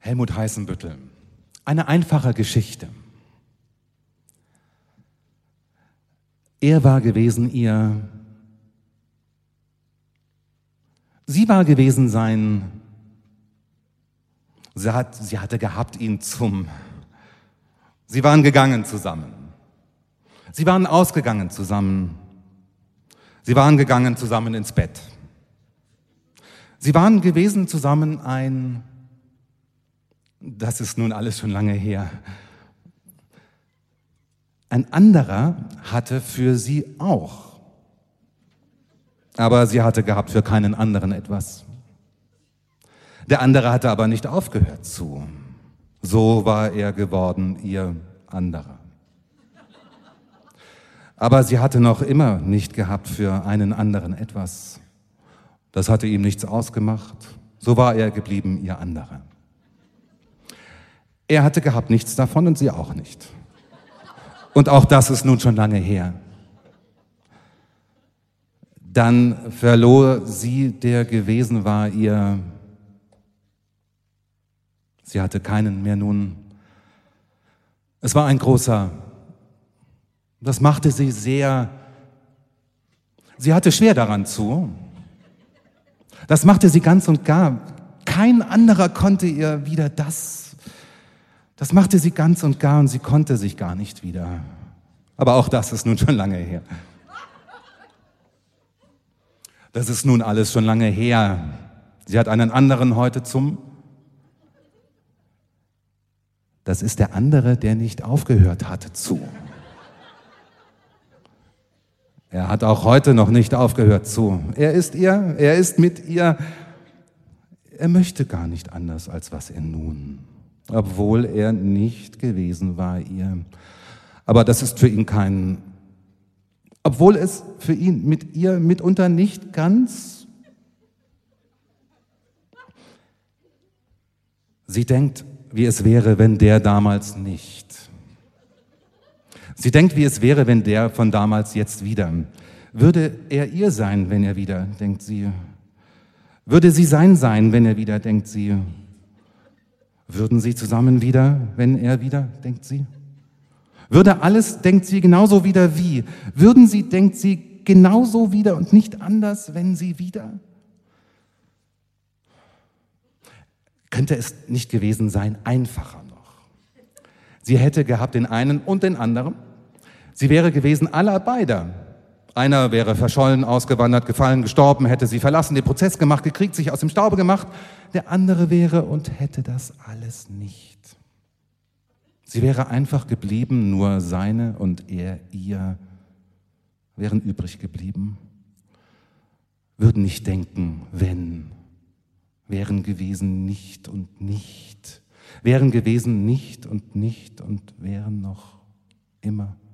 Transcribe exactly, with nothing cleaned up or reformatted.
Helmut Heißenbüttel. Eine einfache Geschichte. Er war gewesen ihr, sie war gewesen sein, sie, hat, sie hatte gehabt ihn zum, sie waren gegangen zusammen, sie waren ausgegangen zusammen, sie waren gegangen zusammen ins Bett, sie waren gewesen zusammen ein, das ist nun alles schon lange her. Ein anderer hatte für sie auch, aber sie hatte gehabt für keinen anderen etwas. Der andere hatte aber nicht aufgehört zu. So war er geworden, ihr anderer. Aber sie hatte noch immer nicht gehabt für einen anderen etwas. Das hatte ihm nichts ausgemacht. So war er geblieben, ihr anderer. Er hatte gehabt nichts davon und sie auch nicht. Und auch das ist nun schon lange her. Dann verlor sie, der gewesen war, ihr, sie hatte keinen mehr nun. Es war ein großer, das machte sie sehr, sie hatte schwer daran zu. Das machte sie ganz und gar. Kein anderer konnte ihr wieder das. Das machte sie ganz und gar und sie konnte sich gar nicht wieder. Aber auch das ist nun schon lange her. Das ist nun alles schon lange her. Sie hat einen anderen heute zum. Das ist der andere, der nicht aufgehört hatte zu. Er hat auch heute noch nicht aufgehört zu. Er ist ihr, er ist mit ihr. Er möchte gar nicht anders, als was er nun, obwohl er nicht gewesen war ihr. Aber das ist für ihn kein, obwohl es für ihn mit ihr mitunter nicht ganz. Sie denkt, wie es wäre, wenn der damals nicht. Sie denkt, wie es wäre, wenn der von damals jetzt wieder. Würde er ihr sein, wenn er wieder, denkt sie. Würde sie sein sein, wenn er wieder, denkt sie. Würden sie zusammen wieder, wenn er wieder, denkt sie? Würde alles, denkt sie, genauso wieder wie? Würden sie, denkt sie, genauso wieder und nicht anders, wenn sie wieder? Könnte es nicht gewesen sein, einfacher noch? Sie hätte gehabt den einen und den anderen. Sie wäre gewesen aller beider. Einer wäre verschollen, ausgewandert, gefallen, gestorben, hätte sie verlassen, den Prozess gemacht, gekriegt, sich aus dem Staube gemacht. Der andere wäre und hätte das alles nicht. Sie wäre einfach geblieben, nur seine und er, ihr wären übrig geblieben. Würden nicht denken, wenn, wären gewesen nicht und nicht, wären gewesen nicht und nicht und wären noch immer